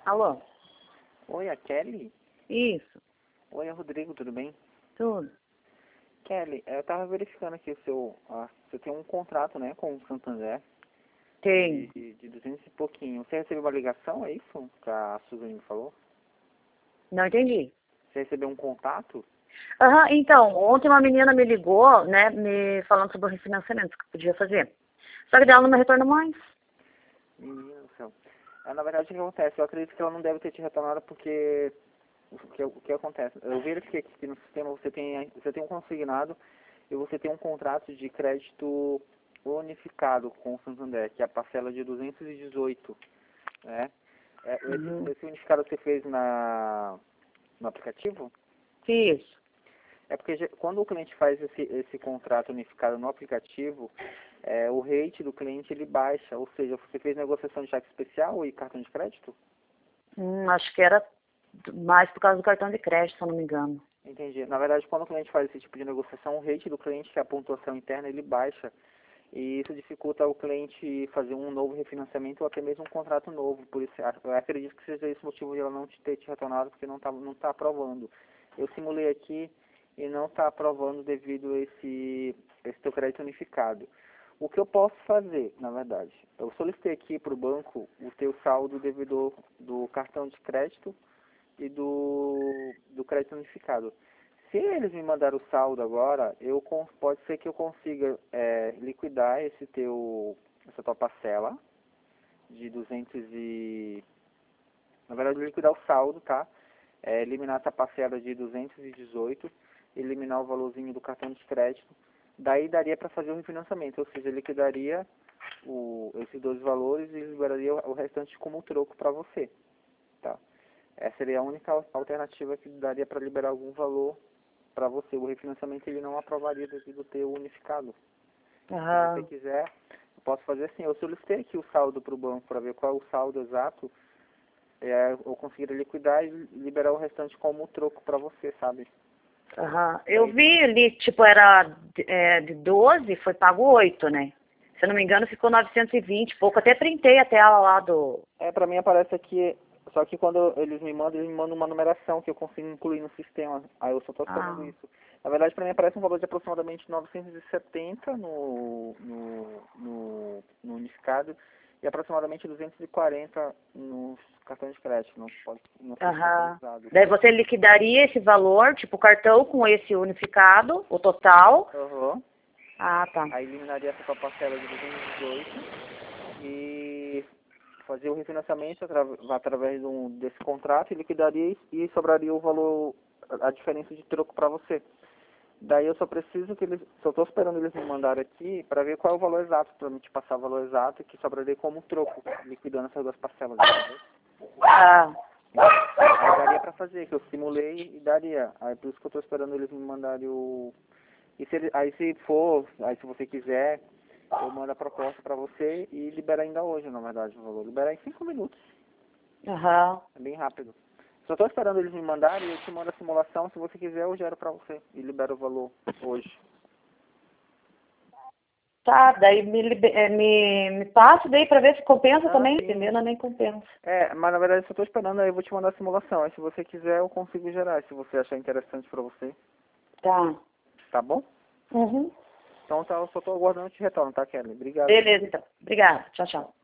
Alô? Oi, a Kelly? Isso, Oi, é o Rodrigo, tudo bem? tudo. Kelly, eu tava verificando aqui o seu... você tem um contrato, né, com o Santander Tem. de 200 e pouquinho. Você recebeu uma ligação, é isso? Que a Suzane me falou? Não entendi. Você recebeu um contato? Aham, então, ontem uma menina me ligou, né, me falando sobre o refinanciamento que eu podia fazer. Só que dela não me retornou mais. Menino do céu. Na verdade, o que acontece? Eu acredito que ela não deve ter te retornado porque... O que acontece? Eu verifiquei aqui que no sistema você tem um consignado e você tem um contrato de crédito unificado com o Santander, que é a parcela de 218, né? Uhum. Esse unificado você fez no aplicativo? Fiz. É porque quando o cliente faz esse contrato unificado no aplicativo, o rate do cliente ele baixa, ou seja, você fez negociação de cheque especial e cartão de crédito? Acho que era mais por causa do cartão de crédito, se eu não me engano. Entendi. Na verdade, quando o cliente faz esse tipo de negociação, o rate do cliente, que é a pontuação interna, ele baixa. E isso dificulta o cliente fazer um novo refinanciamento ou até mesmo um contrato novo. Por isso, eu acredito que seja esse o motivo de ela não ter te retornado, porque não tá aprovando. Eu simulei aqui e não está aprovando devido a esse teu crédito unificado. O que eu posso fazer, na verdade? Eu solicitei aqui para o banco o teu saldo devedor do cartão de crédito e do crédito unificado. Se eles me mandarem o saldo agora, pode ser que eu consiga liquidar essa tua parcela de 200 e... Na verdade, liquidar o saldo, tá? Eliminar essa parcela de 218, eliminar o valorzinho do cartão de crédito. Daí daria para fazer o refinanciamento, ou seja, liquidaria esses dois valores e liberaria o restante como troco para você, tá? Essa seria a única alternativa que daria para liberar algum valor para você. O refinanciamento ele não aprovaria devido ter unificado. Se você Aham. quiser, eu posso fazer assim. Eu solicitei aqui o saldo para o banco para ver qual é o saldo exato. Eu conseguiria liquidar e liberar o restante como troco para você, sabe? Aham. Eu Daí, vi ali, tipo, era de 12, foi pago 8, né? Se eu não me engano, ficou 920 e pouco. Até printei a tela lá do... para mim aparece aqui, só que quando eles me mandam uma numeração que eu consigo incluir no sistema. Aí eu só estou esperando Ah, isso. Na verdade, para mim aparece um valor de aproximadamente 970 no unificado e aproximadamente 240 nos cartões de crédito, no aham. centralizado. Daí você liquidaria esse valor, tipo, o cartão com esse unificado, o total. Aham. Ah, tá. Aí eliminaria essa tua parcela de 218 e fazer o refinanciamento através desse contrato e liquidaria e sobraria o valor, a diferença de troco para você. Daí eu só preciso só estou esperando eles me mandarem aqui para ver qual é o valor exato, para me te passar o valor exato que sobraria como troco, liquidando essas duas parcelas, entendeu? Ah, Aí daria para fazer, que eu simulei e daria. Aí por isso que eu estou esperando eles me mandarem o... E aí se você quiser, eu mando a proposta para você e libera ainda hoje, na verdade, o valor. Libera em 5 minutos. aham. É bem rápido. Só estou esperando eles me mandarem e eu te mando a simulação. Se você quiser, eu gero para você e libero o valor hoje. Tá, daí me passa daí pra ver se compensa Ah, também, sim. entendeu? Não nem compensa. Mas na verdade eu só estou esperando, aí eu vou te mandar a simulação. Aí se você quiser, eu consigo gerar, se você achar interessante para você. Tá. Tá bom? Uhum. Então tá, eu só estou aguardando e te retorno, tá, Kelly? Obrigado. Beleza, então. Obrigada. Tchau, tchau.